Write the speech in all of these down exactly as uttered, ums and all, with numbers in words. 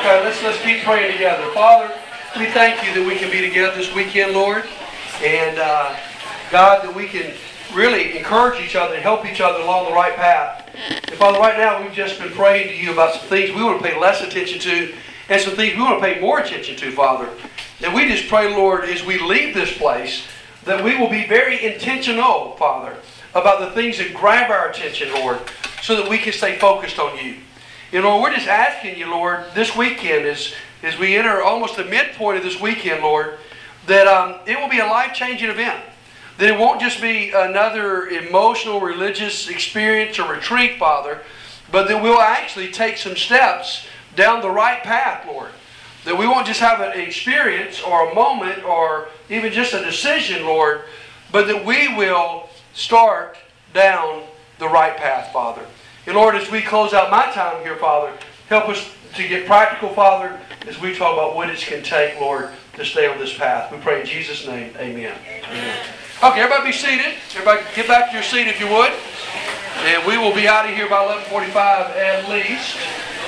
Okay, let's let's keep praying together. Father, we thank you that we can be together this weekend, Lord. And uh, God, that we can really encourage each other and help each other along the right path. And Father, right now we've just been praying to you about some things we want to pay less attention to and some things we want to pay more attention to, Father. And we just pray, Lord, as we leave this place, that we will be very intentional, Father, about the things that grab our attention, Lord, so that we can stay focused on you. You know, we're just asking you, Lord, this weekend, as, as we enter almost the midpoint of this weekend, Lord, that um, it will be a life-changing event. That it won't just be another emotional, religious experience or retreat, Father, but that we'll actually take some steps down the right path, Lord. That we won't just have an experience or a moment or even just a decision, Lord, but that we will start down the right path, Father. And Lord, as we close out my time here, Father, help us to get practical, Father, as we talk about what it can take, Lord, to stay on this path. We pray in Jesus' name, amen. Amen. Okay, everybody be seated. Everybody get back to your seat if you would. And we will be out of here by eleven forty-five at least.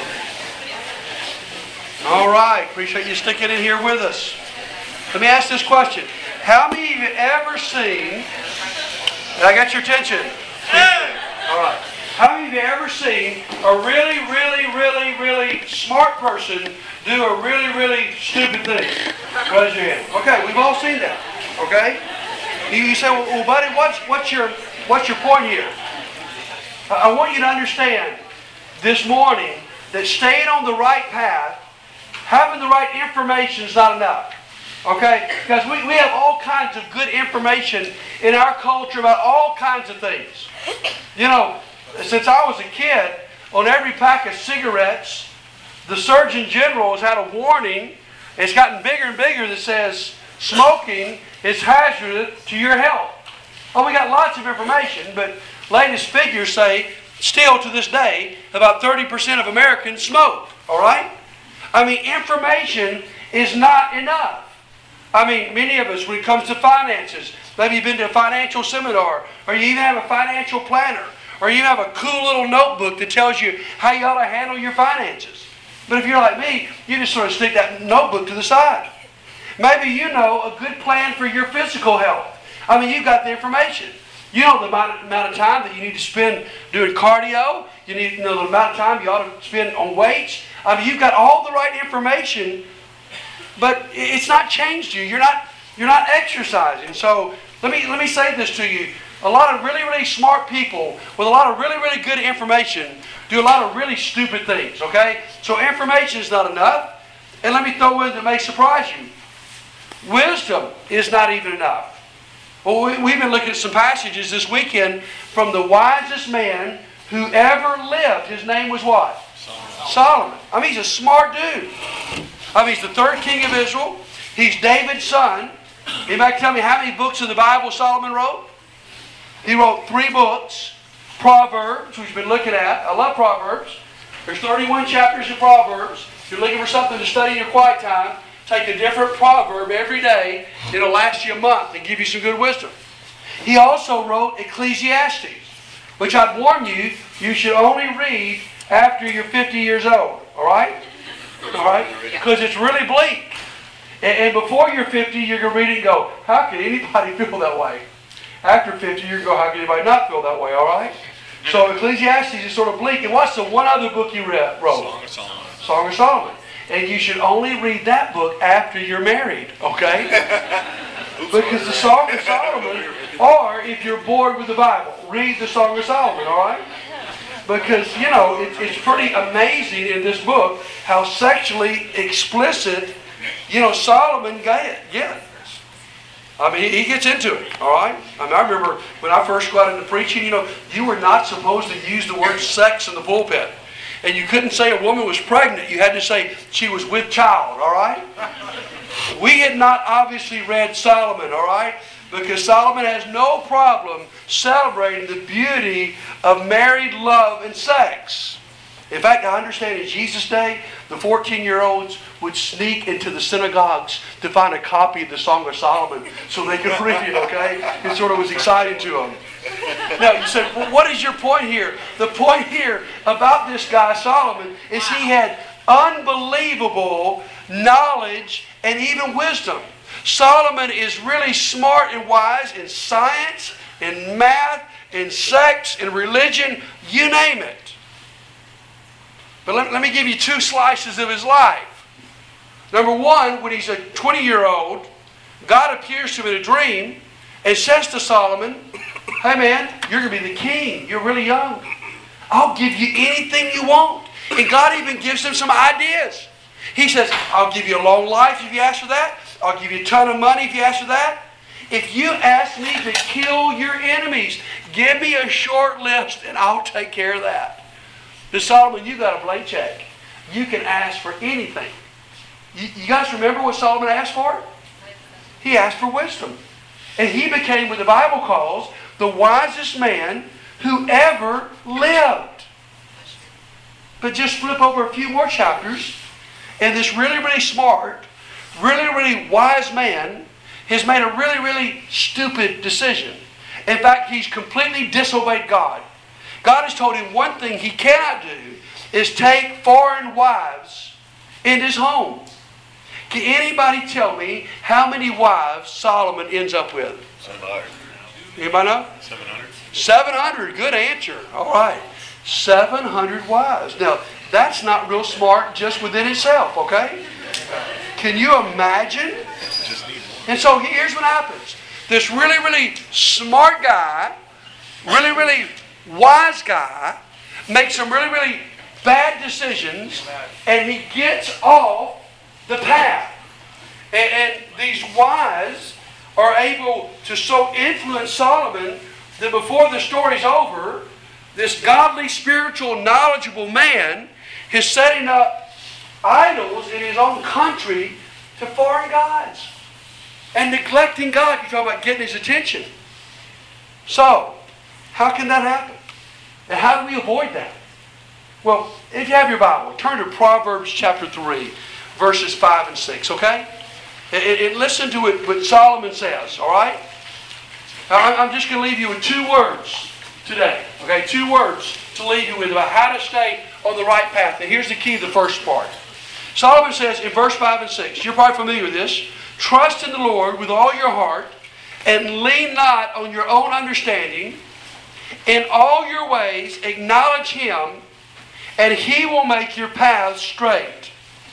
All right, appreciate you sticking in here with us. Let me ask this question. How many of you ever seen, and I got your attention. All right. How many of you ever seen a really, really, really, really smart person do a really, really stupid thing? Raise your hand. Okay, we've all seen that. Okay? You say, well, well buddy, what's, what's, your, what's your point here? I want you to understand this morning that staying on the right path, having the right information is not enough. Okay? Because we, we have all kinds of good information in our culture about all kinds of things. You know, since I was a kid, on every pack of cigarettes, the Surgeon General has had a warning. It's gotten bigger and bigger that says smoking is hazardous to your health. Oh, we got lots of information, but latest figures say still to this day about thirty percent of Americans smoke. All right? I mean, information is not enough. I mean, many of us, when it comes to finances, maybe you've been to a financial seminar, or you even have a financial planner, or you have a cool little notebook that tells you how you ought to handle your finances. But if you're like me, you just sort of stick that notebook to the side. Maybe you know a good plan for your physical health. I mean, you've got the information. You know the amount, amount of time that you need to spend doing cardio. You need to know the amount of time you ought to spend on weights. I mean, you've got all the right information, but it's not changed you. You're not, you're not exercising. So let me, let me say this to you. A lot of really, really smart people with a lot of really, really good information do a lot of really stupid things, okay? So information is not enough. And let me throw in that may surprise you. Wisdom is not even enough. Well, we, we've been looking at some passages this weekend from the wisest man who ever lived. His name was what? Solomon. Solomon. I mean, he's a smart dude. I mean, he's the third king of Israel. He's David's son. Anybody can tell me how many books of the Bible Solomon wrote? He wrote three books. Proverbs, which we've been looking at. I love Proverbs. There's thirty-one chapters in Proverbs. If you're looking for something to study in your quiet time, take a different proverb every day. It'll last you a month and give you some good wisdom. He also wrote Ecclesiastes, which I'd warn you, you should only read after you're fifty years old. All right? All right? Because it's really bleak. And, and before you're fifty, you're going to read it and go, how can anybody feel that way? After fifty, you're going to go, how can anybody not feel that way? All right? So Ecclesiastes is sort of bleak. And what's the one other book you read, wrote? Song of Solomon. Song of Solomon. And you should only read that book after you're married, okay? Because the Song of Solomon, or if you're bored with the Bible, read the Song of Solomon, all right? Because, you know, it, it's pretty amazing in this book how sexually explicit, you know, Solomon gets. I mean, he gets into it, all right? I mean, I remember when I first got into preaching, you know, you were not supposed to use the word sex in the pulpit. And you couldn't say a woman was pregnant. You had to say she was with child, all right? We had not obviously read Solomon, all right? Because Solomon has no problem celebrating the beauty of married love and sex. In fact, I understand in Jesus' day, the fourteen-year-olds would sneak into the synagogues to find a copy of the Song of Solomon so they could read it, okay? It sort of was exciting to them. Now, you said, well, what is your point here? The point here about this guy, Solomon, is he had unbelievable knowledge and even wisdom. Solomon is really smart and wise in science, in math, in sex, in religion, you name it. But let, let me give you two slices of his life. Number one, when he's a twenty-year-old, God appears to him in a dream and says to Solomon, hey man, you're going to be the king. You're really young. I'll give you anything you want. And God even gives him some ideas. He says, I'll give you a long life if you ask for that. I'll give you a ton of money if you ask for that. If you ask me to kill your enemies, give me a short list and I'll take care of that. To Solomon, you got a blank check. You can ask for anything. You, you guys remember what Solomon asked for? He asked for wisdom. And he became what the Bible calls the wisest man who ever lived. But just flip over a few more chapters, and this really, really smart, really, really wise man has made a really, really stupid decision. In fact, he's completely disobeyed God. God has told him one thing he cannot do is take foreign wives in his home. Can anybody tell me how many wives Solomon ends up with? seven hundred. Anybody know? seven hundred. seven hundred. Good answer. All right. seven hundred wives. Now, that's not real smart just within itself, okay? Can you imagine? Just need more. And so here's what happens. This really, really smart guy, really, really wise guy, makes some really, really bad decisions, and he gets off the path. And, and these wise are able to so influence Solomon that before the story's over, this godly, spiritual, knowledgeable man is setting up idols in his own country to foreign gods and neglecting God. You're talking about getting his attention. So, how can that happen? And how do we avoid that? Well, if you have your Bible, turn to Proverbs chapter three, verses five and six, okay? And, and listen to it, what Solomon says, all right? I'm just going to leave you with two words today, okay? Two words to leave you with about how to stay on the right path. And here's the key to the first part. Solomon says in verse five and six, you're probably familiar with this, trust in the Lord with all your heart and lean not on your own understanding. In all your ways acknowledge Him, and He will make your paths straight.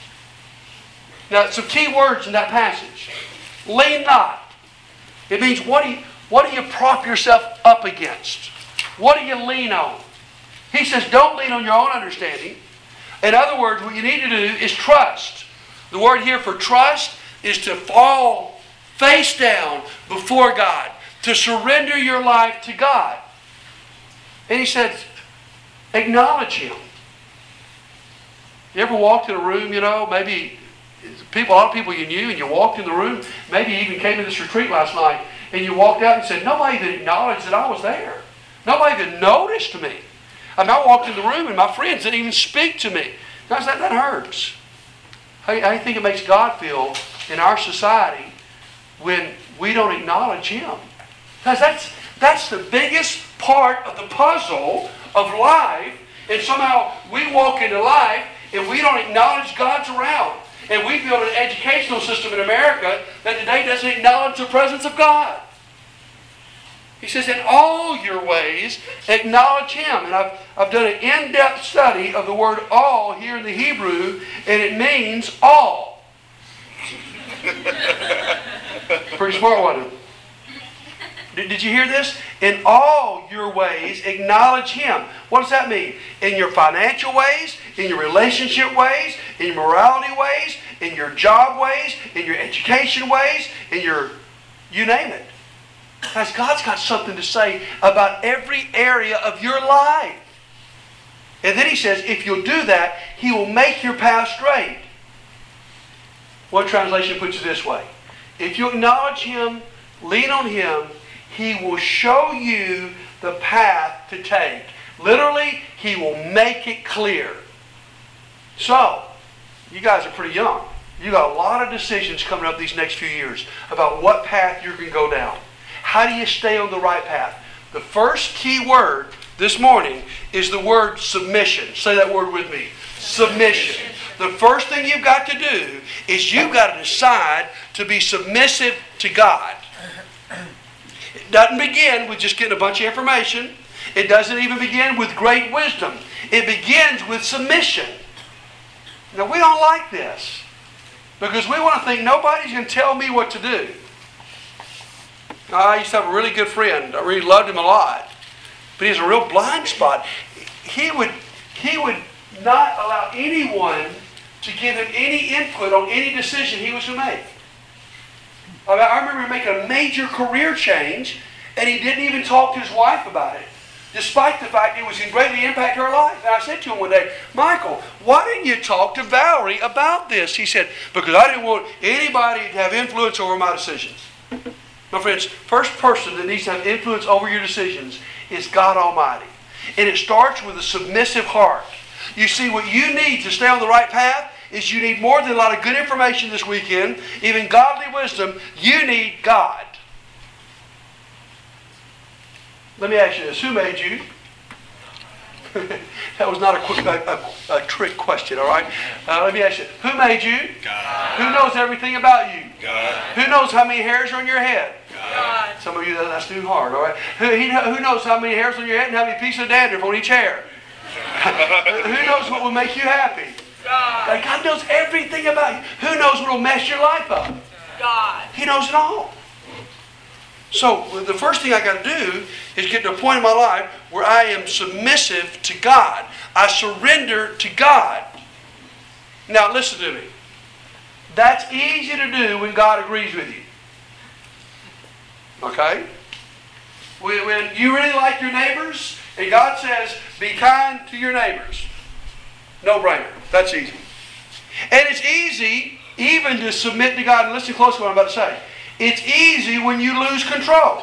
Now, some key words in that passage. Lean not. It means what do you, what do you prop yourself up against? What do you lean on? He says don't lean on your own understanding. In other words, what you need to do is trust. The word here for trust is to fall face down before God, to surrender your life to God. And he says, acknowledge Him. You ever walked in a room, you know, maybe people, a lot of people you knew, and you walked in the room, maybe you even came to this retreat last night, and you walked out and said, nobody even acknowledged that I was there. Nobody even noticed me. I mean, I walked in the room and my friends didn't even speak to me. Guys, that, that hurts. How, how do you think it makes God feel in our society when we don't acknowledge Him? Guys, that's, that's the biggest part of the puzzle of life. And somehow we walk into life and we don't acknowledge God's around. And we build an educational system in America that today doesn't acknowledge the presence of God. He says, in all your ways, acknowledge Him. And I've, I've done an in-depth study of the word all here in the Hebrew, and it means all. Pretty smart, wasn't it? Did, did you hear this? In all your ways, acknowledge Him. What does that mean? In your financial ways, in your relationship ways, in your morality ways, in your job ways, in your education ways, in your, you name it. Guys, God's got something to say about every area of your life. And then He says, if you'll do that, He will make your path straight. One translation puts it this way. If you acknowledge Him, lean on Him, He will show you the path to take. Literally, He will make it clear. So, you guys are pretty young. You got a lot of decisions coming up these next few years about what path you're going to go down. How do you stay on the right path? The first key word this morning is the word submission. Say that word with me. Submission. the first thing you've got to do is you've got to decide to be submissive to God. It doesn't begin with just getting a bunch of information. It doesn't even begin with great wisdom. It begins with submission. Now, we don't like this because we want to think nobody's going to tell me what to do. I used to have a really good friend. I really loved him a lot. But he has a real blind spot. He would, he would not allow anyone to give him any input on any decision he was to make. I, mean, I remember making a major career change, and he didn't even talk to his wife about it, despite the fact it was going to greatly impact her life. And I said to him one day, Michael, why didn't you talk to Valerie about this? He said, because I didn't want anybody to have influence over my decisions. My friends, first person that needs to have influence over your decisions is God Almighty. And it starts with a submissive heart. You see, what you need to stay on the right path is you need more than a lot of good information this weekend, even godly wisdom. You need God. Let me ask you this. Who made you? That was not a, quick, a, a, a trick question, all right? Uh, let me ask you. Who made you? God. Who knows everything about you? God. Who knows how many hairs are on your head? God. Some of you, that's too hard, all right? Who, he, who knows how many hairs on your head and how many pieces of dandruff on each hair? Who knows what will make you happy? God. Like God knows everything about you. Who knows what will mess your life up? God. He knows it all. So the first thing I got to do is get to a point in my life where I am submissive to God. I surrender to God. Now listen to me. That's easy to do when God agrees with you. Okay? When, when you really like your neighbors and God says, be kind to your neighbors. No brainer. That's easy. And it's easy even to submit to God. And listen close to what I'm about to say. It's easy when you lose control.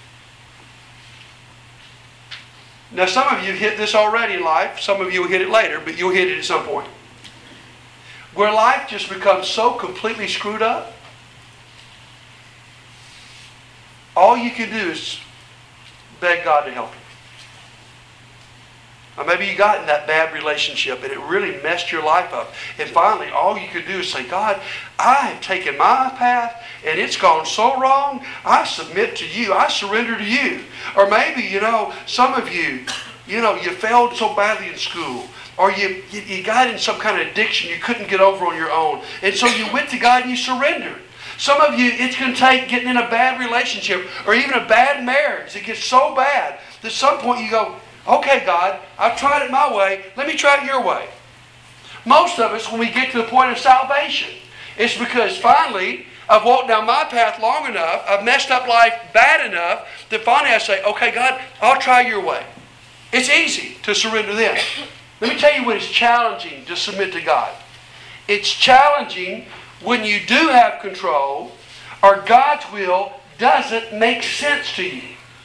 Now some of you hit this already in life. Some of you will hit it later, but you'll hit it at some point. Where life just becomes so completely screwed up. All you can do is beg God to help you. Or maybe you got in that bad relationship and it really messed your life up. And finally, all you could do is say, God, I have taken my path and it's gone so wrong. I submit to you. I surrender to you. Or maybe, you know, some of you, you know, you failed so badly in school. Or you, you, you got in some kind of addiction you couldn't get over on your own. And so you went to God and you surrendered. Some of you, it's going to take getting in a bad relationship or even a bad marriage. It gets so bad that at some point you go, okay, God, I've tried it my way. Let me try it your way. Most of us, when we get to the point of salvation, it's because finally I've walked down my path long enough, I've messed up life bad enough, that finally I say, okay, God, I'll try your way. It's easy to surrender then. Let me tell you what is challenging to submit to God. It's challenging when you do have control or God's will doesn't make sense to you.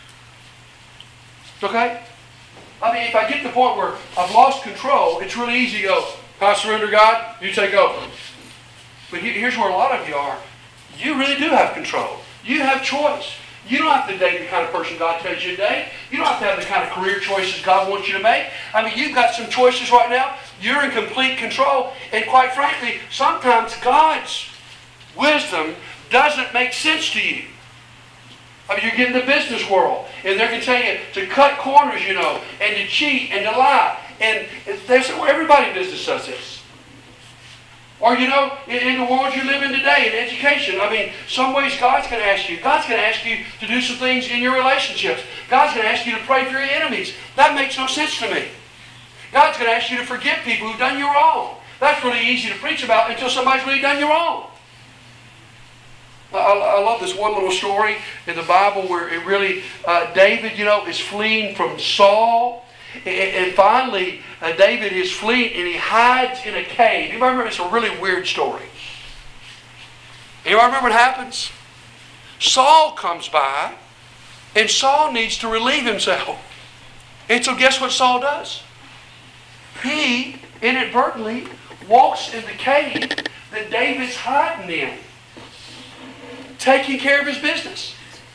Okay? I mean, if I get to the point where I've lost control, it's really easy to go, I surrender, God, you take over. But here's where a lot of you are. You really do have control. You have choice. You don't have to date the kind of person God tells you to date. You don't have to have the kind of career choices God wants you to make. I mean, you've got some choices right now. You're in complete control. And quite frankly, sometimes God's wisdom doesn't make sense to you. I mean, you get in the business world, and they're going to tell you to cut corners, you know, and to cheat and to lie. And there's, everybody in business does this. Or, you know, in, in the world you live in today, in education, I mean, some ways God's going to ask you. God's going to ask you to do some things in your relationships. God's going to ask you to pray for your enemies. That makes no sense to me. God's going to ask you to forgive people who've done you wrong. That's really easy to preach about until somebody's really done you wrong. I, I love this one little story in the Bible where it really, uh, David, you know, is fleeing from Saul. And, and finally, uh, David is fleeing and he hides in a cave. You remember, it's a really weird story. Anybody remember what happens? Saul comes by and Saul needs to relieve himself. And so guess what Saul does? He inadvertently walks in the cave that David's hiding in, taking care of his business.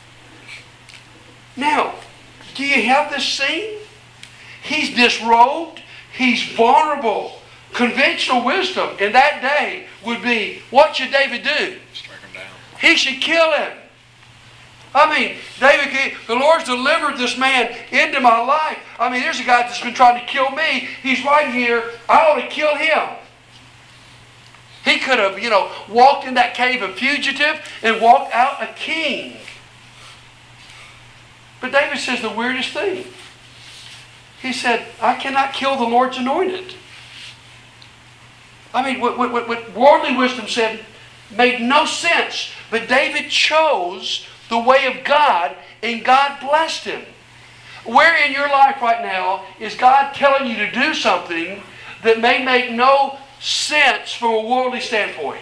Now, do you have this scene? He's disrobed. He's vulnerable. Conventional wisdom in that day would be, what should David do? Strike him down. He should kill him. I mean, David, the Lord's delivered this man into my life. I mean, there's a guy that's been trying to kill me. He's right here. I ought to kill him. He could have, you know, walked in that cave a fugitive and walked out a king. But David says the weirdest thing. He said, I cannot kill the Lord's anointed. I mean, what, what, what worldly wisdom said made no sense. But David chose the way of God, and God blessed him. Where in your life right now is God telling you to do something that may make no sense from a worldly standpoint?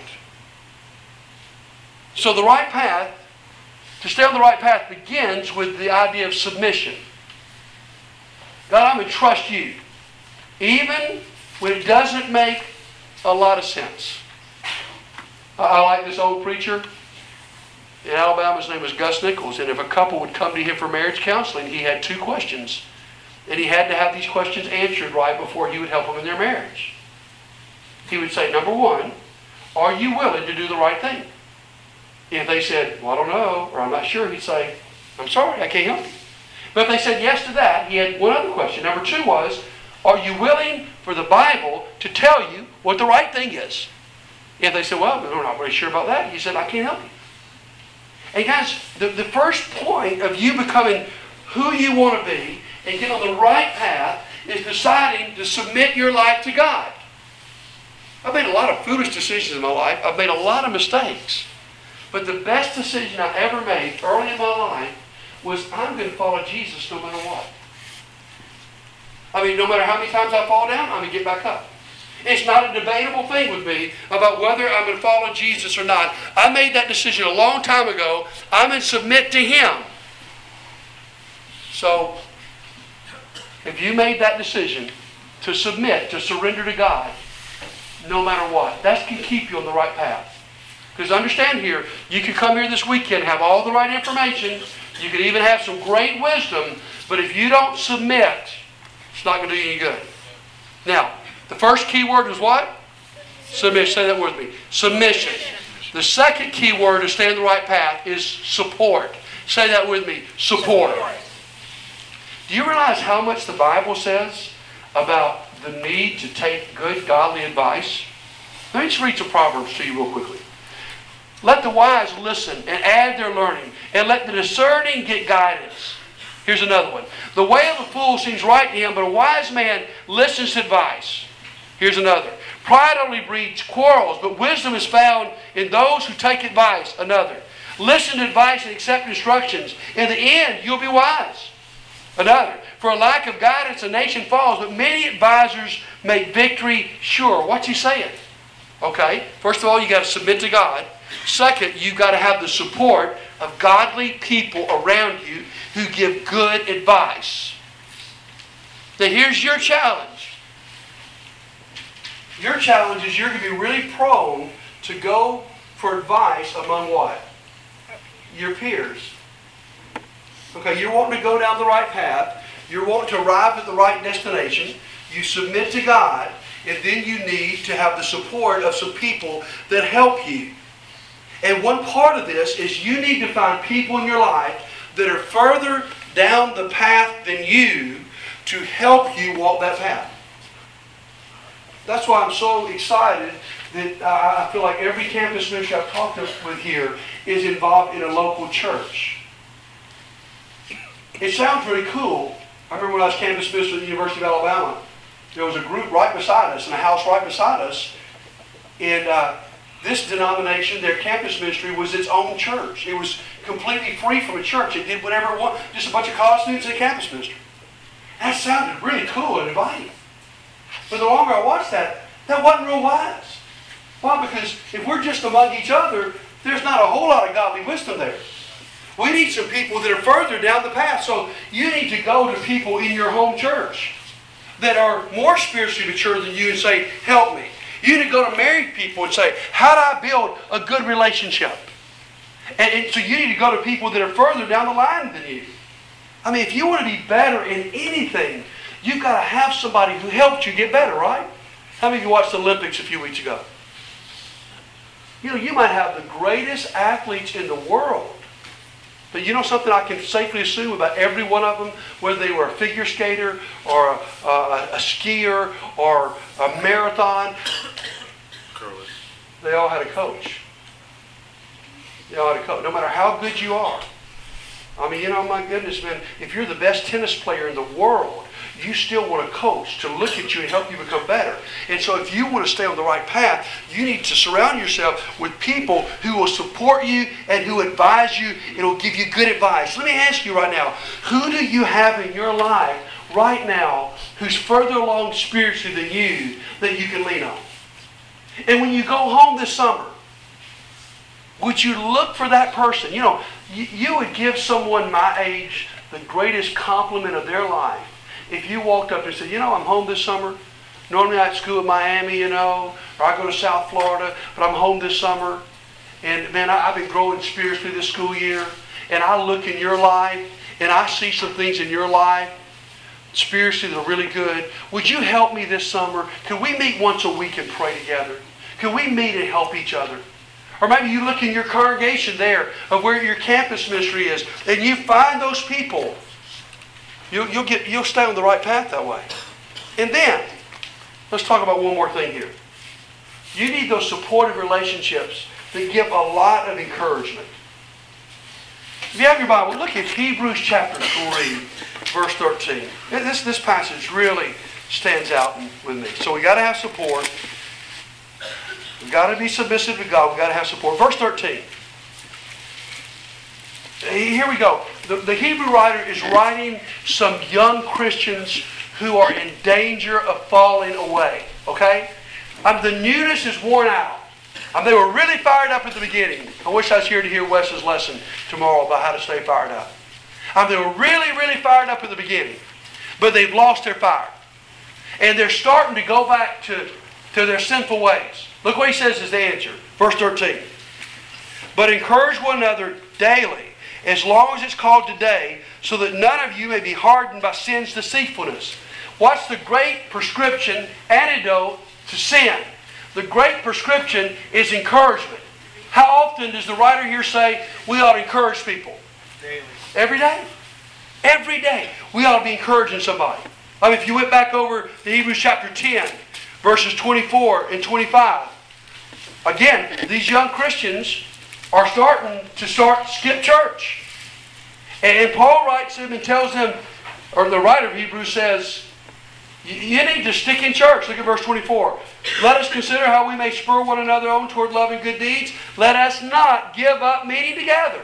So the right path, to stay on the right path, begins with the idea of submission. God, I'm going to trust you, even when it doesn't make a lot of sense. I, I like this old preacher in Alabama. His name was Gus Nichols, and if a couple would come to him for marriage counseling, he had two questions, and he had to have these questions answered right before he would help them in their marriage. He would say, number one, are you willing to do the right thing? If they said, well, I don't know, or I'm not sure, he'd say, I'm sorry, I can't help you. But if they said yes to that, he had one other question. Number two was, are you willing for the Bible to tell you what the right thing is? If they said, well, we're not really sure about that, he said, I can't help you. And guys, the, the first point of you becoming who you want to be and get on the right path is deciding to submit your life to God. I've made a lot of foolish decisions in my life. I've made a lot of mistakes. But the best decision I ever made early in my life was I'm going to follow Jesus no matter what. I mean, no matter how many times I fall down, I'm going to get back up. It's not a debatable thing with me about whether I'm going to follow Jesus or not. I made that decision a long time ago. I'm going to submit to Him. So, if you made that decision to submit, to surrender to God, no matter what, that can keep you on the right path. Because understand here, you can come here this weekend and have all the right information. You could even have some great wisdom. But if you don't submit, it's not going to do you any good. Now, the first key word was what? Submission. Say that with me. Submission. The second key word to stay on the right path is support. Say that with me. Support. Do you realize how much the Bible says about the need to take good, godly advice? Let me just read some Proverbs to you real quickly. Let the wise listen and add their learning, and let the discerning get guidance. Here's another one. The way of a fool seems right to him, but a wise man listens to advice. Here's another. Pride only breeds quarrels, but wisdom is found in those who take advice. Another. Listen to advice and accept instructions. In the end, you'll be wise. Another. For a lack of guidance, a nation falls, but many advisors make victory sure. What's he saying? Okay, first of all, you got to submit to God. Second, you've got to have the support of godly people around you who give good advice. Now here's your challenge. Your challenge is you're going to be really prone to go for advice among what? Your peers. Okay, you're wanting to go down the right path. You're wanting to arrive at the right destination. You submit to God, and then you need to have the support of some people that help you. And one part of this is you need to find people in your life that are further down the path than you to help you walk that path. That's why I'm so excited that uh, I feel like every campus ministry I've talked with here is involved in a local church. It sounds really cool. I remember when I was campus minister at the University of Alabama, there was a group right beside us, in a house right beside us, and uh, this denomination, their campus ministry, was its own church. It was completely free from a church. It did whatever it wanted. Just a bunch of college students in a campus ministry. That sounded really cool and inviting. But the longer I watched that, that wasn't real wise. Why? Because if we're just among each other, there's not a whole lot of godly wisdom there. We need some people that are further down the path. So you need to go to people in your home church that are more spiritually mature than you and say, help me. You need to go to married people and say, how do I build a good relationship? And, and so you need to go to people that are further down the line than you. I mean, if you want to be better in anything, you've got to have somebody who helps you get better, right? How many of you watched the Olympics a few weeks ago? You know, you might have the greatest athletes in the world. But you know something I can safely assume about every one of them, whether they were a figure skater or a, a, a skier or a marathon, they all had a coach. They all had a coach. No matter how good you are. I mean, you know, my goodness, man, if you're the best tennis player in the world, you still want a coach to look at you and help you become better. And so if you want to stay on the right path, you need to surround yourself with people who will support you and who advise you and will give you good advice. Let me ask you right now, who do you have in your life right now who's further along spiritually than you that you can lean on? And when you go home this summer, would you look for that person? You know, you, you would give someone my age the greatest compliment of their life if you walked up and said, you know, I'm home this summer. Normally I at school in Miami, you know, or I go to South Florida, but I'm home this summer. And man, I, I've been growing spiritually this school year. And I look in your life, and I see some things in your life, spiritually, that are really good. Would you help me this summer? Could we meet once a week and pray together? Could we meet and help each other? Or maybe you look in your congregation there of where your campus ministry is, and you find those people. You'll, you'll, get, you'll stay on the right path that way. And then, let's talk about one more thing here. You need those supportive relationships that give a lot of encouragement. If you have your Bible, look at Hebrews chapter three, verse thirteen. This, this passage really stands out with me. So we got to have support. We've got to be submissive to God. We've got to have support. Verse thirteen. Here we go. The, the Hebrew writer is writing some young Christians who are in danger of falling away. Okay? Um, the newness is worn out. Um, they were really fired up at the beginning. I wish I was here to hear Wes's lesson tomorrow about how to stay fired up. Um, they were really, really fired up at the beginning. But they've lost their fire. And they're starting to go back to, to their sinful ways. Look what he says as the answer. Verse thirteen. But encourage one another daily, as long as it's called today, so that none of you may be hardened by sin's deceitfulness. What's the great prescription, antidote to sin? The great prescription is encouragement. How often does the writer here say we ought to encourage people? Daily. Every day. Every day. We ought to be encouraging somebody. I mean, if you went back over to Hebrews chapter ten, verses twenty-four and twenty-five, again, these young Christians are starting to start skip church. And Paul writes them and tells them, or the writer of Hebrews says, you need to stick in church. Look at verse twenty-four. Let us consider how we may spur one another on toward love and good deeds. Let us not give up meeting together.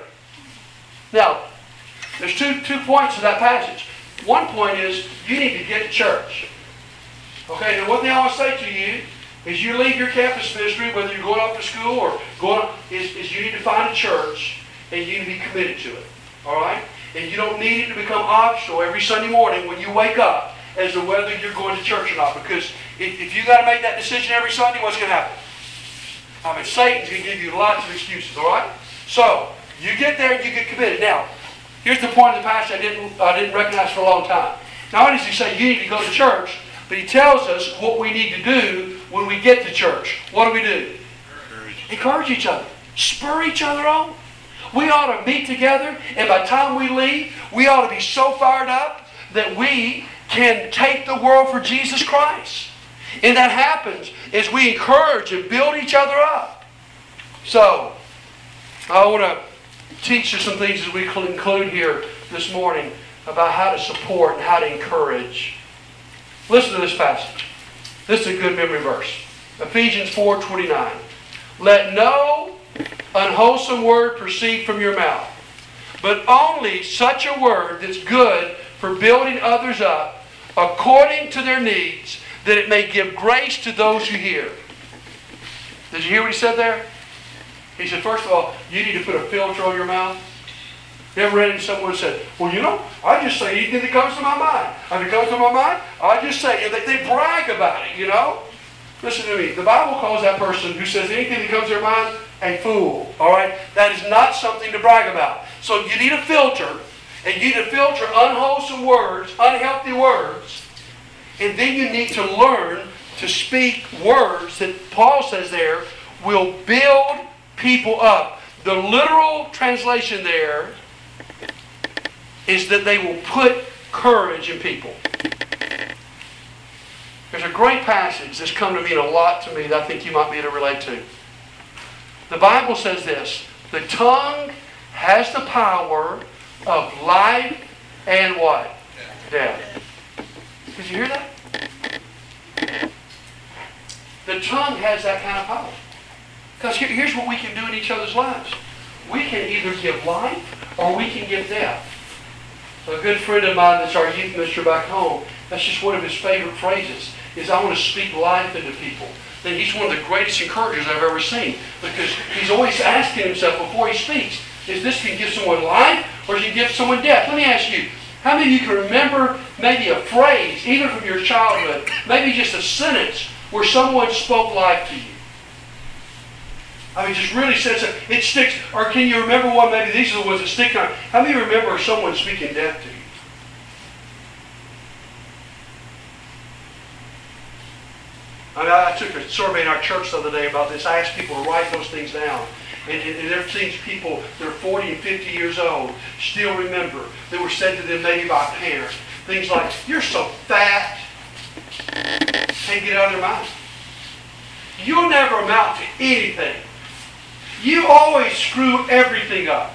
Now, there's two, two points to that passage. One point is, you need to get to church. Okay, and what they always say to you is you leave your campus ministry, whether you're going off to school or going off, is, is you need to find a church and you need to be committed to it. All right? And you don't need it to become optional every Sunday morning when you wake up as to whether you're going to church or not. Because if, if you got to make that decision every Sunday, what's going to happen? I mean, Satan's going to give you lots of excuses, all right? So, you get there and you get committed. Now, here's the point of the passage I didn't, I didn't recognize for a long time. Not only does he say you need to go to church, but he tells us what we need to do when we get to church. What do we do? Encourage, Encourage each other. Spur each other on. We ought to meet together, and by the time we leave, we ought to be so fired up that we can take the world for Jesus Christ. And that happens as we encourage and build each other up. So, I want to teach you some things as we conclude here this morning about how to support and how to encourage. Listen to this passage. This is a good memory verse. Ephesians four twenty-nine. Let no unwholesome word proceed from your mouth, but only such a word that's good for building others up according to their needs, that it may give grace to those who hear. Did you hear what he said there? He said, first of all, you need to put a filter on your mouth. You ever read it and someone said, well, you know, I just say anything that comes to my mind. If it comes to my mind, I just say it. They, they brag about it, you know. Listen to me. The Bible calls that person who says anything that comes to their mind a fool. All right? That is not something to brag about. So you need a filter, and you need to filter unwholesome words, unhealthy words, and then you need to learn to speak words that Paul says there will build people up. The literal translation there is that they will put courage in people. There's a great passage that's come to mean a lot to me that I think you might be able to relate to. The Bible says this: the tongue has the power of life and what? Death. Did you hear that? The tongue has that kind of power. Because here, here's what we can do in each other's lives. We can either give life or we can give death. A good friend of mine that's our youth minister back home, that's just one of his favorite phrases, is I want to speak life into people. Then he's one of the greatest encouragers I've ever seen, because he's always asking himself before he speaks, is this can give someone life or can give someone death? Let me ask you, how many of you can remember maybe a phrase, even from your childhood, maybe just a sentence where someone spoke life to you? I mean, just really says it, it sticks. Or can you remember one? Maybe these are the ones that stick on. How many remember someone speaking death to you? I mean, I took a survey in our church the other day about this. I asked people to write those things down. And, and, and there are things people that are forty and fifty years old still remember that were said to them maybe by a parent. Things like, "You're so fat." Can't get it out of their mind. "You'll never amount to anything. You always screw everything up.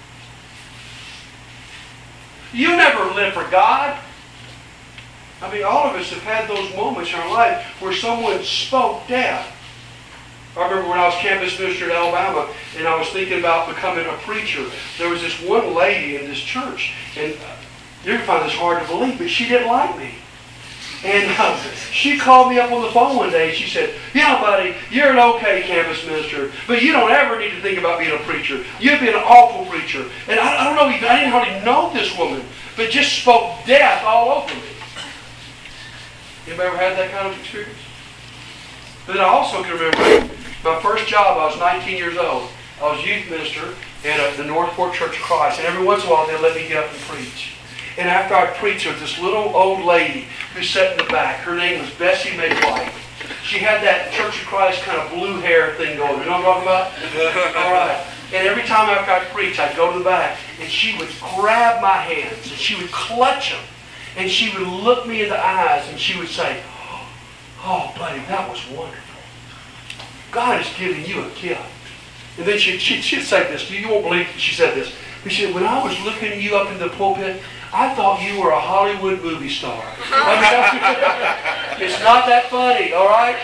You never live for God." I mean, all of us have had those moments in our life where someone spoke death. I remember when I was campus minister in Alabama and I was thinking about becoming a preacher. There was this one lady in this church, and you're going to find this hard to believe, but she didn't like me. And uh, she called me up on the phone one day and she said, "You know, buddy, you're an okay campus minister, but you don't ever need to think about being a preacher. You've been an awful preacher." And I, I don't know, I didn't hardly know this woman, but just spoke death all over me. Anybody ever had that kind of experience? But then I also can remember my first job. I was nineteen years old. I was youth minister at uh, the Northport Church of Christ, and every once in a while they'd let me get up and preach. And after I preached, there was this little old lady who sat in the back. Her name was Bessie Mae White. She had that Church of Christ kind of blue hair thing going. You know what I'm talking about? All right. And every time after I preached, I'd go to the back, and she would grab my hands, and she would clutch them, and she would look me in the eyes, and she would say, "Oh, buddy, that was wonderful. God has given you a gift." And then she'd, she'd, she'd say this. You won't believe she said this. She said, "When I was looking at you up in the pulpit, I thought you were a Hollywood movie star." I mean, it's not that funny, all right?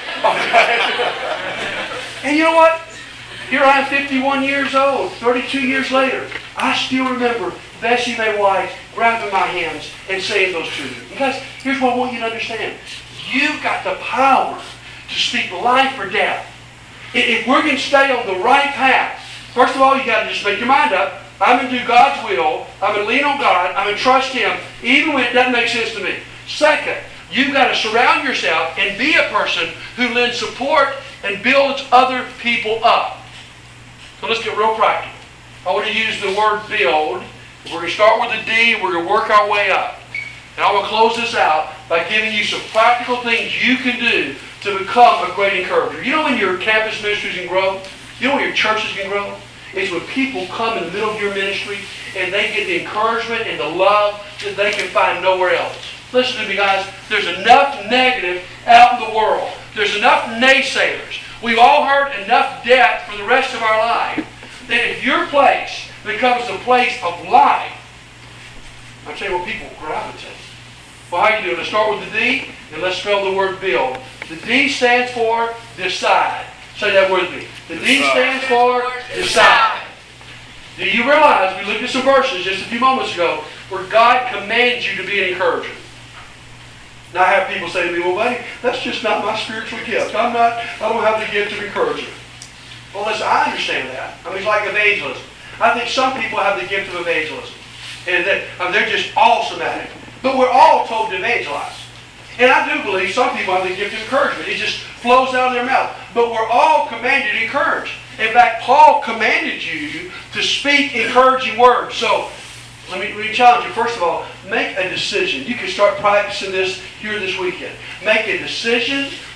And you know what? Here I am, fifty-one years old, thirty-two years later. I still remember Bessie Mae White grabbing my hands and saying those to me. Because here's what I want you to understand. You've got the power to speak life or death. If we're going to stay on the right path, first of all, you've got to just make your mind up. I'm going to do God's will. I'm going to lean on God. I'm going to trust Him, even when it doesn't make sense to me. Second, you've got to surround yourself and be a person who lends support and builds other people up. So let's get real practical. I want to use the word build. We're going to start with a D, and we're going to work our way up. And I will close this out by giving you some practical things you can do to become a great encourager. You know when your campus ministries can grow? You know when your churches can grow? It's when people come in the middle of your ministry and they get the encouragement and the love that they can find nowhere else. Listen to me, guys. There's enough negative out in the world. There's enough naysayers. We've all heard enough death for the rest of our life that if your place becomes a place of life, I'll tell you what, people gravitate. Well, how you doing? Let's start with the D, and let's spell the word build. The D stands for decide. Say that with me. The D stands for decide. Do you realize, we looked at some verses just a few moments ago, where God commands you to be an encourager. Now I have people say to me, "Well, buddy, that's just not my spiritual gift. I'm not, I don't have the gift of encouragement." Well, listen, I understand that. I mean, it's like evangelism. I think some people have the gift of evangelism. And they, I mean, they're just awesome at it. But we're all told to evangelize. And I do believe some people have the gift of encouragement. It just flows out of their mouth. But we're all commanded to encourage. In fact, Paul commanded you to speak encouraging words. So, let me, let me challenge you. First of all, make a decision. You can start practicing this here this weekend. Make a decision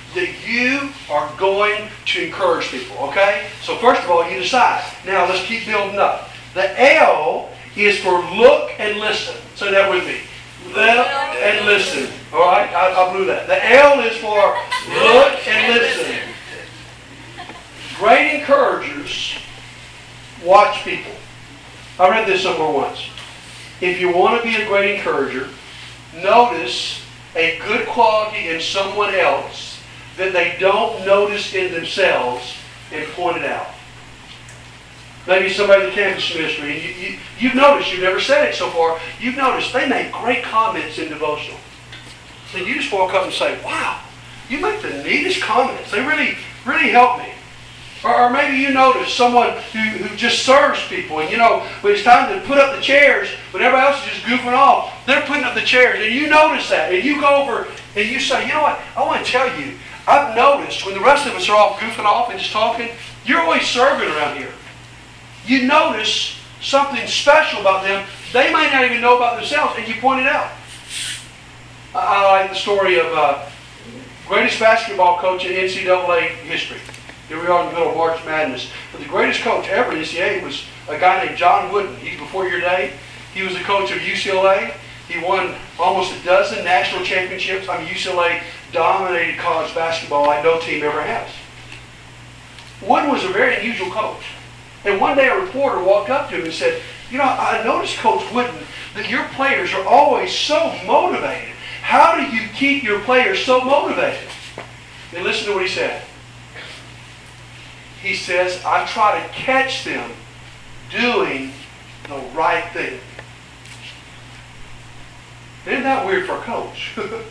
that you are going to encourage people, okay? So first of all, you decide. Now let's keep building up. The L is for look and listen. Say that with me. Look and listen. All right, I, I blew that. The L is for look and listen. Great encouragers watch people. I read this somewhere once. If you want to be a great encourager, notice a good quality in someone else that they don't notice in themselves and point it out. Maybe somebody in the campus ministry, and you, you, you've noticed, you've never said it so far, you've noticed they make great comments in devotional. And you just walk up and say, wow, you make the neatest comments. They really, really help me. Or, or maybe you notice someone who, who just serves people, and you know, when it's time to put up the chairs, when everybody else is just goofing off, they're putting up the chairs, and you notice that, and you go over and you say, you know what, I want to tell you, I've noticed when the rest of us are all goofing off and just talking, you're always serving around here. You notice something special about them they might not even know about themselves, and you point it out. I, I like the story of uh, greatest basketball coach in N C double A history. Here we are in the middle of March Madness. But the greatest coach ever in N C double A was a guy named John Wooden. He's before your day. He was the coach of U C L A. He won almost a dozen national championships. I mean, U C L A dominated college basketball like no team ever has. Wooden was a very unusual coach. And one day a reporter walked up to him and said, you know, I noticed, Coach Wooden, that your players are always so motivated. How do you keep your players so motivated? And listen to what he said. He says, I try to catch them doing the right thing. Isn't that weird for a coach?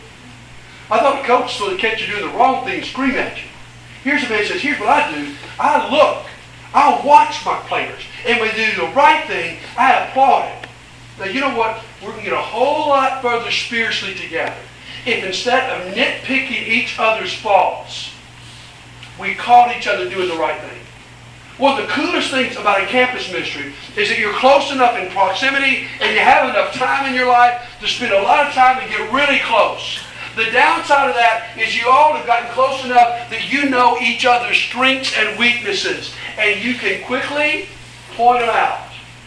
I thought a coach was supposed to catch you doing the wrong thing and scream at you. Here's a man who says, here's what I do. I look. I watch my players. And when they do the right thing, I applaud it. Now, you know what? We're going to get a whole lot further spiritually together if instead of nitpicking each other's faults, we called each other doing the right thing. One of the coolest things about a campus ministry is that you're close enough in proximity and you have enough time in your life to spend a lot of time and get really close. The downside of that is you all have gotten close enough that you know each other's strengths and weaknesses, and you can quickly point them out.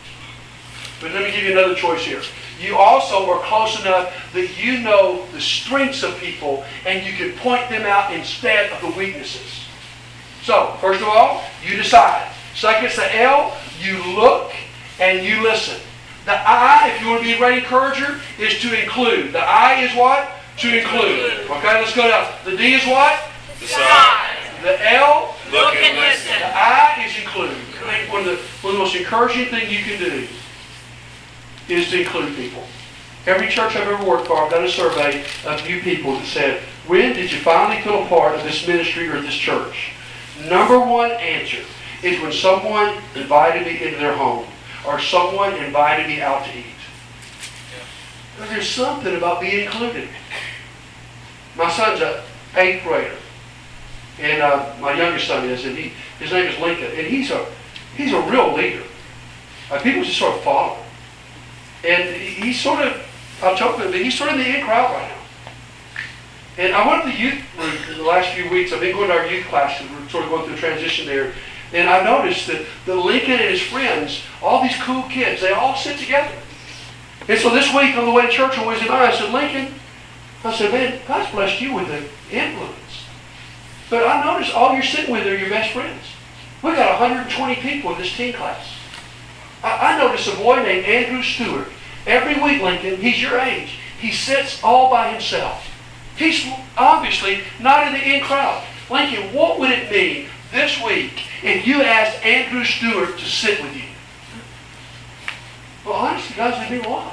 But let me give you another choice here. You also are close enough that you know the strengths of people, and you can point them out instead of the weaknesses. So, first of all, you decide. Second, it's the L, you look and you listen. The I, if you want to be a great encourager, is to include. The I is what? To include. Okay, let's go down. The D is what? Decide. The L? Look and listen. The I is include. I think one of the, one of the most encouraging things you can do is to include people. Every church I've ever worked for, I've done a survey of new people that said, when did you finally feel a part of this ministry or this church? Number one answer is when someone invited me into their home or someone invited me out to eat. There's something about being included. My son's an eighth grader, and uh, my youngest son is, and he his name is Lincoln, and he's a he's a real leader. Uh, people just sort of follow him, and he, he's sort of I'm talking about he's sort of in the in crowd right now. And I went to the youth group in the last few weeks. I've been going to our youth classes. We're sort of going through a transition there, and I noticed that the Lincoln and his friends, all these cool kids, they all sit together. And so this week on the way to church on Wednesday night, I said, Lincoln, I said, man, God's blessed you with the influence. But I noticed all you're sitting with are your best friends. We've got one hundred twenty people in this teen class. I, I noticed a boy named Andrew Stewart. Every week, Lincoln, he's your age. He sits all by himself. He's obviously not in the in crowd. Lincoln, what would it mean this week if you asked Andrew Stewart to sit with you? Well, honestly, guys, it would mean a lot.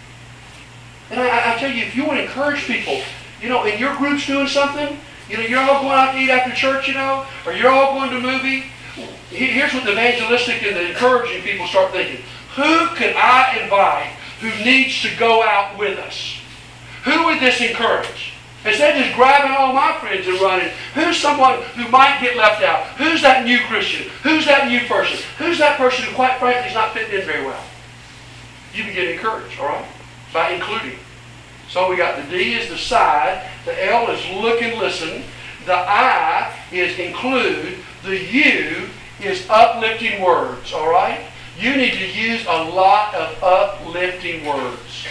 And I, I tell you, if you want to encourage people, you know, and your group's doing something, you know, you're all going out to eat after church, you know, or you're all going to a movie. Here's what the evangelistic and the encouraging people start thinking. Who can I invite who needs to go out with us? Who would this encourage? Instead of just grabbing all my friends and running, who's someone who might get left out? Who's that new Christian? Who's that new person? Who's that person who, quite frankly, is not fitting in very well? You can get encouraged, all right, by including. So we got the D is decide, the L is look and listen, The I is include. The U is uplifting words, all right? You need to use a lot of uplifting words.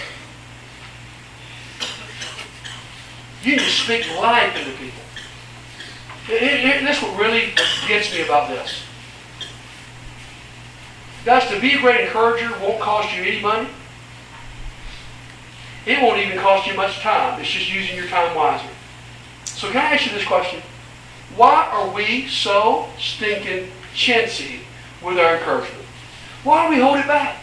You need to speak life into people. It, it, it, this is what really gets me about this. Guys, to be a great encourager won't cost you any money. It won't even cost you much time. It's just using your time wisely. So can I ask you this question? Why are we so stinking chintzy with our encouragement? Why do we hold it back?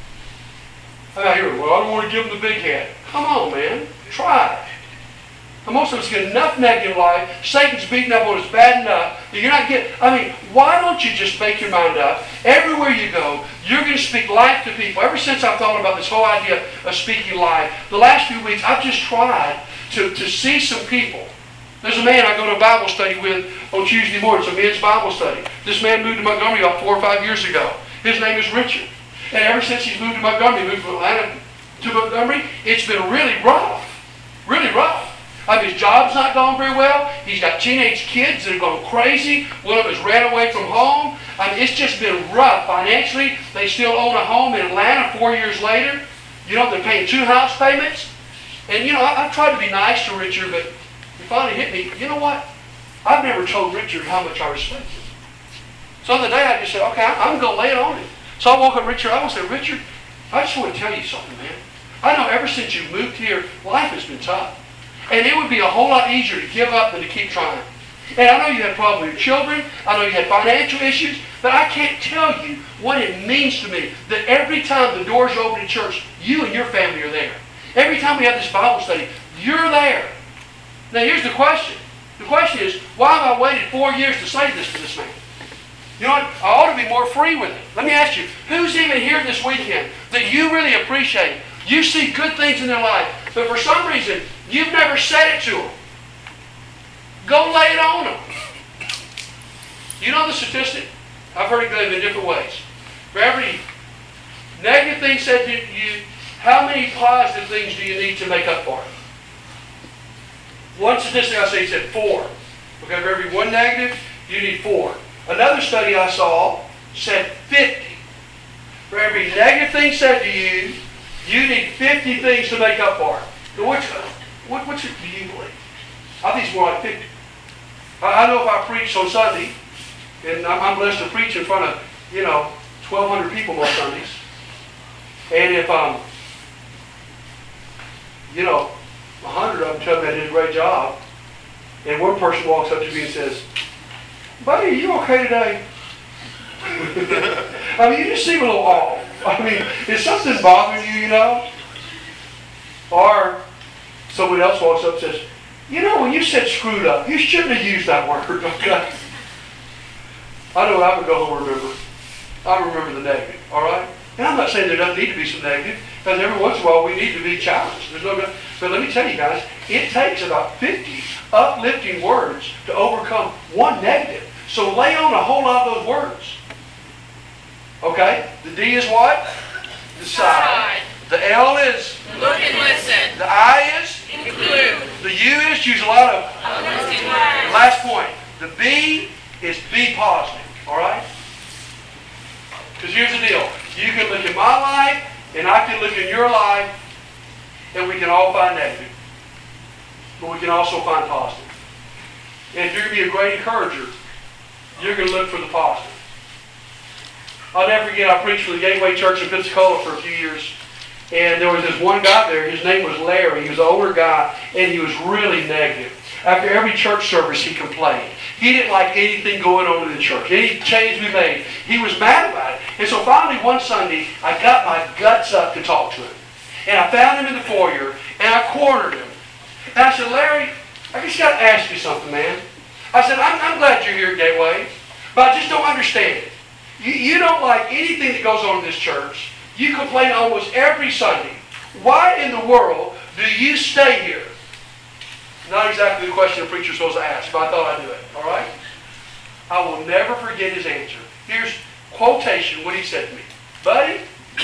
I hear, well, I don't want to give them the big head. Come on, man. Try it. And most of us get enough negative life. Satan's beating up on us bad enough that you're not getting... I mean, why don't you just make your mind up? Everywhere you go, you're going to speak life to people. Ever since I've thought about this whole idea of speaking life, the last few weeks, I've just tried to, to see some people. There's a man I go to a Bible study with on Tuesday morning. It's a men's Bible study. This man moved to Montgomery about four or five years ago. His name is Richard. And ever since he's moved to Montgomery, moved from Atlanta to Montgomery, it's been really rough. Really rough. I mean, his job's not going very well. He's got teenage kids that are going crazy. One of them has ran away from home. I mean, it's just been rough financially. They still own a home in Atlanta four years later. You know, they're paying two house payments. And, you know, I, I've tried to be nice to Richard, but he finally hit me. You know what? I've never told Richard how much I respect him. So the other day I just said, okay, I'm going to lay it on him. So I woke up Richard. I said, Richard, I just want to tell you something, man. I know ever since you moved here, life has been tough. And it would be a whole lot easier to give up than to keep trying. And I know you had problems with your children. I know you had financial issues. But I can't tell you what it means to me that every time the doors are open in church, you and your family are there. Every time we have this Bible study, you're there. Now here's the question. The question is, why have I waited four years to say this to this man? You know what? I ought to be more free with it. Let me ask you, who's even here this weekend that you really appreciate? You see good things in their life, but for some reason, you've never said it to them. Go lay it on them. You know the statistic? I've heard it given in different ways. For every negative thing said to you, how many positive things do you need to make up for it? One statistic I say he said four. Okay, for every one negative, you need four. Another study I saw said fifty. For every negative thing said to you, you need fifty things to make up for it. So which, what, which do you believe? I think it's more like fifty. I, I know if I preach on Sunday, and I'm, I'm blessed to preach in front of, you know, twelve hundred people most Sundays. And if, um, you know, a hundred of them tell me I did a great job, and one person walks up to me and says, buddy, are you okay today? I mean, you just seem a little off. I mean, is something bothering you, you know? Or somebody else walks up and says, you know, when you said screwed up, you shouldn't have used that word, okay? I know I would go home and remember. I remember the negative, all right? And I'm not saying there doesn't need to be some negative, because every once in a while we need to be challenged. There's no, but let me tell you guys, it takes about fifty uplifting words to overcome one negative. So lay on a whole lot of those words. Okay? The D is what? Decide. The L is? Look and listen. The I is? Include. The U is? Use a lot of? Uplifting The words. last point. The B is be positive. All right? Because here's the deal. You can look at my life, and I can look at your life, and we can all find negative. But we can also find positive. And if you're going to be a great encourager, you're going to look for the positive. I'll never forget, I preached for the Gateway Church in Pensacola for a few years. And there was this one guy there, his name was Larry. He was an older guy, and he was really negative. After every church service, he complained. He didn't like anything going on in the church. Any change we made, he was mad about it. And so finally, one Sunday, I got my guts up to talk to him. And I found him in the foyer, and I cornered him. And I said, Larry, I just got to ask you something, man. I said, I'm, I'm glad you're here at Gateway, but I just don't understand it. You, you don't like anything that goes on in this church. You complain almost every Sunday. Why in the world do you stay here? Not exactly the question a preacher's supposed to ask, but I thought I'd do it. All right? I will never forget his answer. Here's quotation, what he said to me. Buddy,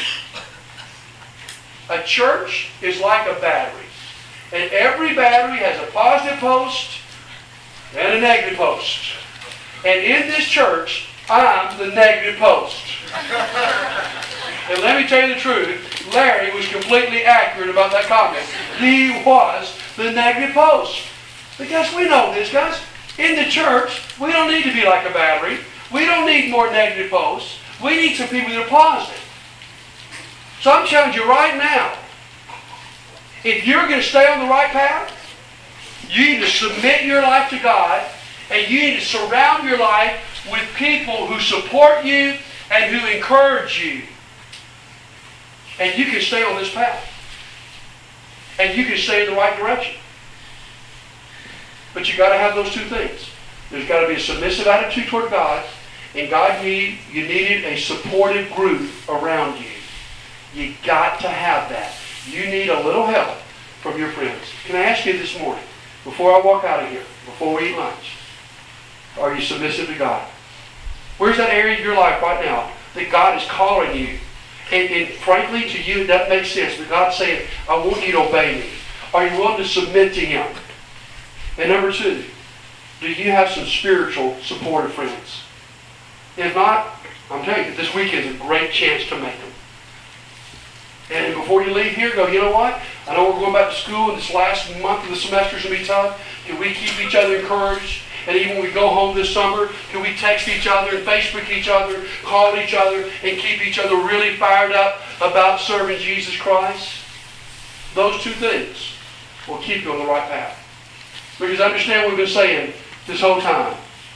a church is like a battery. And every battery has a positive post and a negative post. And in this church, I'm the negative post. And let me tell you the truth, Larry was completely accurate about that comment. He was the negative post. But guys, we know this, guys. In the church, we don't need to be like a battery. We don't need more negative posts. We need some people that are positive. So I'm telling you right now, if you're going to stay on the right path, you need to submit your life to God, and you need to surround your life with people who support you and who encourage you. And you can stay on this path. And you can stay in the right direction. But you got to have those two things. There's got to be a submissive attitude toward God, and God need you needed a supportive group around you. You got to have that. You need a little help from your friends. Can I ask you this morning, before I walk out of here, before we eat lunch, are you submissive to God? Where's that area of your life right now that God is calling you? And, and frankly, to you, it doesn't make sense. But God's saying, I want you to obey me. Are you willing to submit to Him? And number two, do you have some spiritual supportive friends? If not, I'm telling you, this weekend is a great chance to make them. And before you leave here, go, you know what? I know we're going back to school, and this last month of the semester is going to be tough. Can we keep each other encouraged? And even when we go home this summer, can we text each other and Facebook each other, call each other, and keep each other really fired up about serving Jesus Christ? Those two things will keep you on the right path. Because understand what we've been saying this whole time.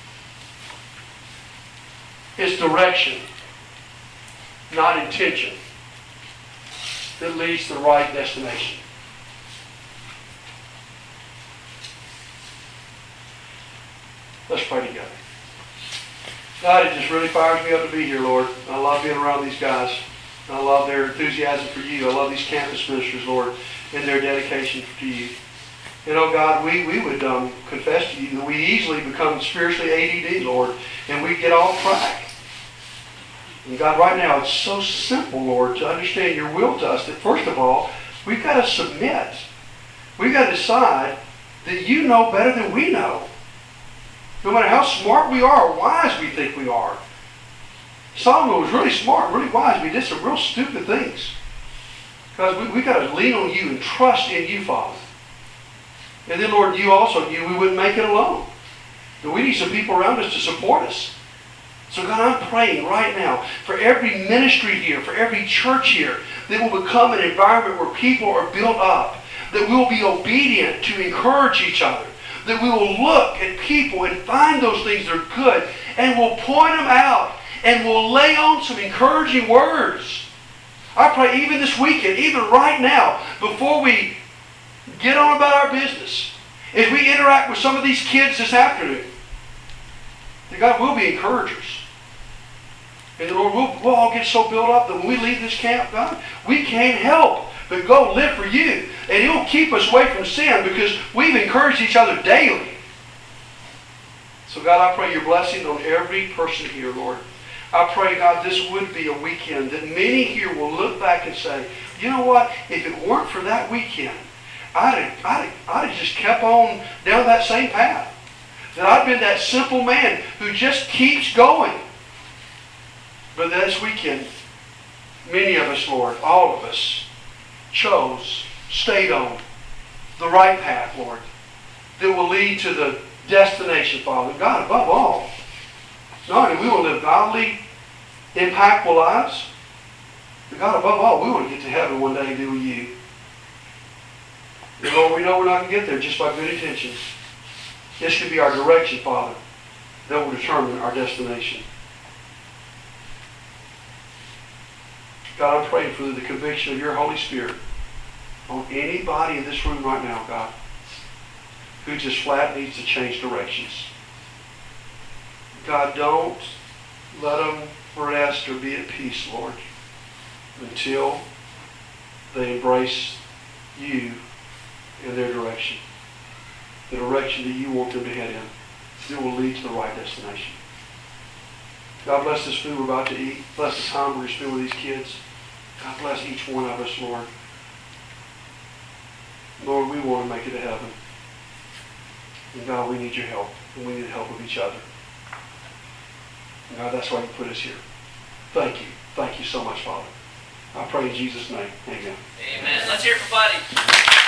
It's direction, not intention, that leads to the right destination. Let's pray together. God, it just really fires me up to be here, Lord. I love being around these guys. I love their enthusiasm for you. I love these campus ministers, Lord, and their dedication to you. You know, God, we, we would um, confess to you that we easily become spiritually A D D, Lord, and we get off track. And God, right now, it's so simple, Lord, to understand your will to us that, first of all, we've got to submit. We've got to decide that you know better than we know. No matter how smart we are or wise we think we are. Solomon was really smart, really wise, but he did some real stupid things. Because we, we've got to lean on you and trust in you, Father. And then, Lord, you also knew we wouldn't make it alone. That we need some people around us to support us. So God, I'm praying right now for every ministry here, for every church here, that will become an environment where people are built up, that we will be obedient to encourage each other, that we will look at people and find those things that are good, and we'll point them out, and we'll lay on some encouraging words. I pray even this weekend, even right now, before we get on about our business, as we interact with some of these kids this afternoon, that God will be encouragers. And the Lord, we'll, we'll all get so built up that when we leave this camp, God, we can't help but go live for you. And He'll keep us away from sin because we've encouraged each other daily. So God, I pray your blessing on every person here, Lord. I pray, God, this would be a weekend that many here will look back and say, you know what, if it weren't for that weekend, I'd have, I'd, have, I'd have just kept on down that same path. That I've been that simple man who just keeps going. But this weekend, many of us, Lord, all of us, chose, stayed on the right path, Lord, that will lead to the destination, Father. God, above all, not only we will live godly, impactful lives, but God, above all, we want to get to heaven one day and be with you. And Lord, we know we're not going to get there just by good intentions. This should be our direction, Father, that will determine our destination. God, I'm praying for the conviction of your Holy Spirit on anybody in this room right now, God, who just flat needs to change directions. God, don't let them rest or be at peace, Lord, until they embrace you in their direction. The direction that you want them to head in. It will lead to the right destination. God bless this food we're about to eat. Bless the time we're going to spend with these kids. God bless each one of us, Lord. Lord, we want to make it to heaven. And God, we need your help. and we need help with each other. God, that's why you put us here. Thank you. Thank you so much, Father. I pray in Jesus' name. Amen. Amen. Let's hear it for Buddy.